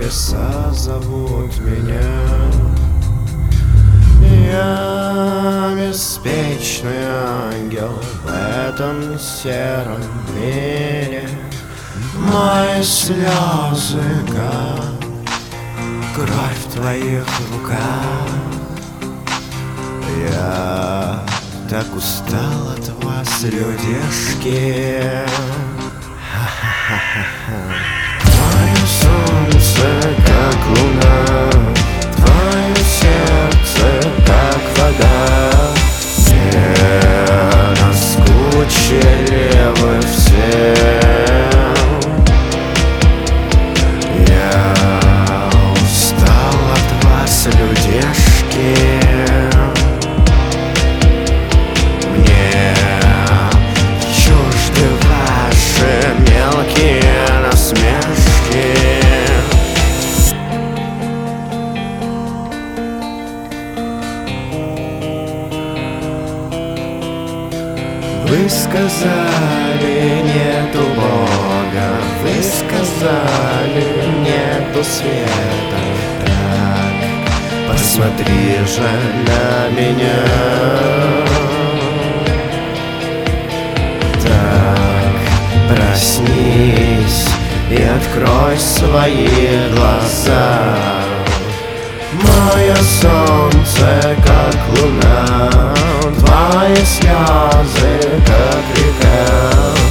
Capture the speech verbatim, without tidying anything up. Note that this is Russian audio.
небеса зовут меня. Я беспечный ангел в этом сером мире. Мои слезы, как кровь в твоих руках. Я так устал от вас, людишки. Твое солнце, как луна, твое сердце, как вода. Мне наскучили вы все. Я устал от вас, людишки. Мне чужды ваши мелкие насмешки. Вы сказали, нету Бога, вы сказали, нету света. Так, посмотри же на меня. Так, проснись и открой свои глаза. Мое солнце, как луна, твои слезы, как река.